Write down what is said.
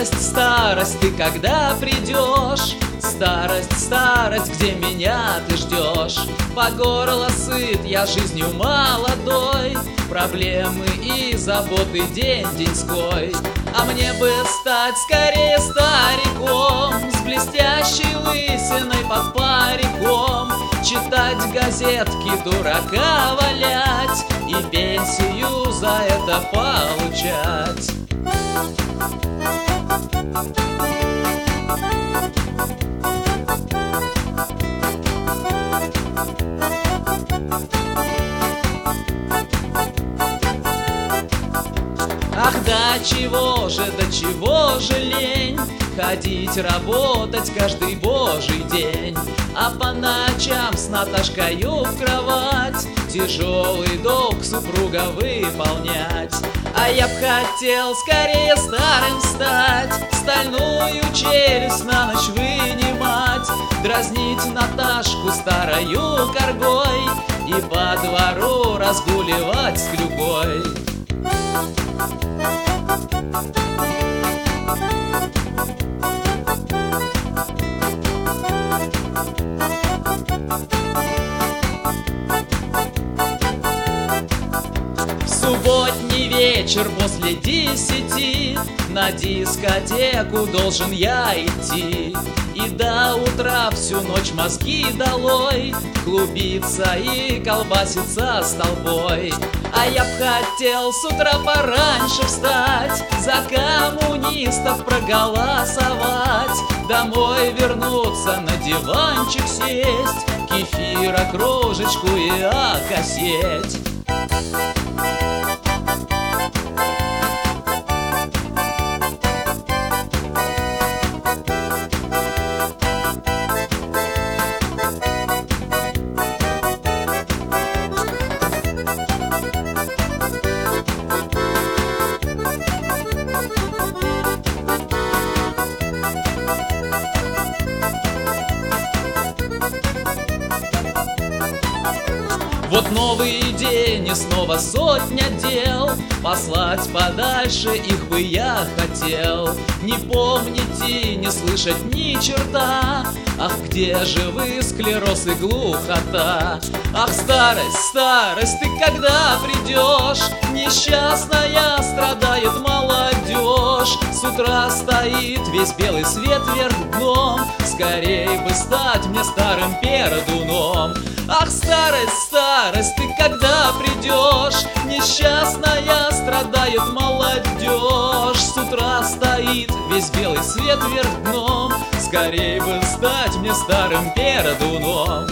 Старость, старость, ты когда придешь? Старость, старость, где меня ты ждешь? По горло сыт я жизнью молодой, проблемы и заботы день-деньской. А мне бы стать скорее стариком, с блестящей лысиной под париком, читать газетки, дурака валять и пенсию за это получать. Ах, до чего же лень ходить работать каждый божий день, а по ночам с Наташкою в кровать тяжелый долг супруга выполнять. А я б хотел скорее старым стать, стальную челюсть на ночь вынимать, дразнить Наташку старою коргой и по двору разгуливать с клюкой. Субботний вечер после 10 на дискотеку должен я идти, и до утра всю ночь мозги долой клубиться и колбаситься с толпой. А я б хотел с утра пораньше встать, за коммунистов проголосовать, домой вернуться, на диванчик сесть, кефира кружечку и окосеть. Вот новый день и снова сотня дел, послать подальше их бы я хотел. Не помнить и не слышать ни черта, ах, где же вы, склероз и глухота? Ах, старость, старость, ты когда придешь? Несчастная страдает молодежь, с утра стоит весь белый свет вверх дном, скорей бы стать мне старым пердуном. Ах, старость, старость, ты когда придешь? Несчастная страдает молодежь, с утра стоит весь белый свет вверх дном, скорей бы стать мне старым пердуном.